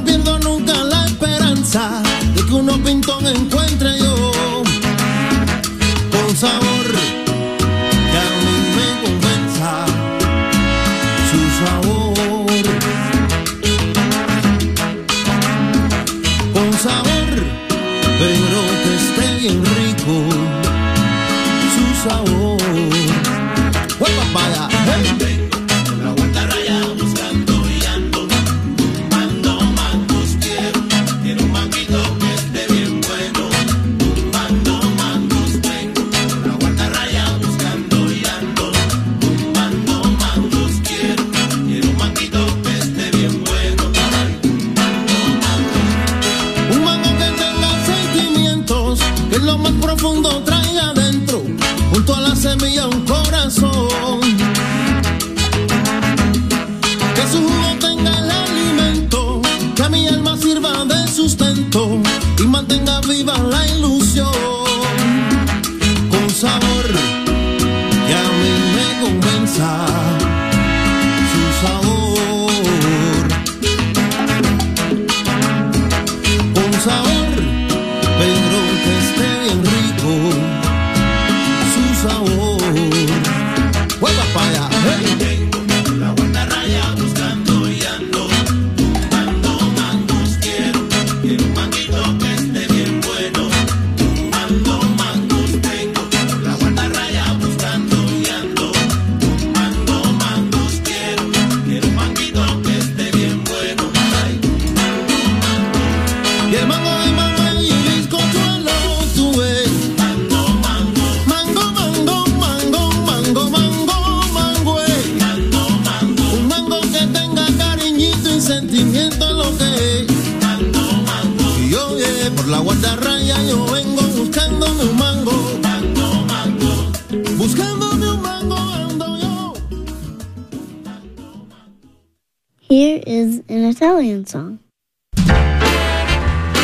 no pierdo nunca la esperanza de que unos pintón encuentre yo con sabor que a mí me convenza su sabor, con sabor, pero que esté bien rico su sabor. ¡Pues papaya! ¡Hey! Lo más profundo trae adentro, junto a la semilla un corazón, que su jugo tenga el alimento, que a mi alma sirva de sustento y mantenga viva la ilusión, con sabor que a mí me convenza su sabor, con sabor, pero que esté bien rico su sabor. ¡Pues papaya! ¡Hey! La guardarraya buscando y ando, tumbando mangos quiero un manguito que esté bien bueno, tumbando mangos tengo. La guardarraya buscando y ando, tumbando mangos quiero un manguito que esté bien bueno. Ay, tumbando mangos. Y el mango de mamá y bizcochuelo tuve. Mango, mango, mango, mango, mango, mango, mango, mango, mango, mango. Un mango que tenga cariñito y sentimiento es lo que es. Mango, mango. Y yo por la guardarraya yo vengo buscándome un mango. Mango, mango. Buscándome un mango ando yo. Here is an Italian song.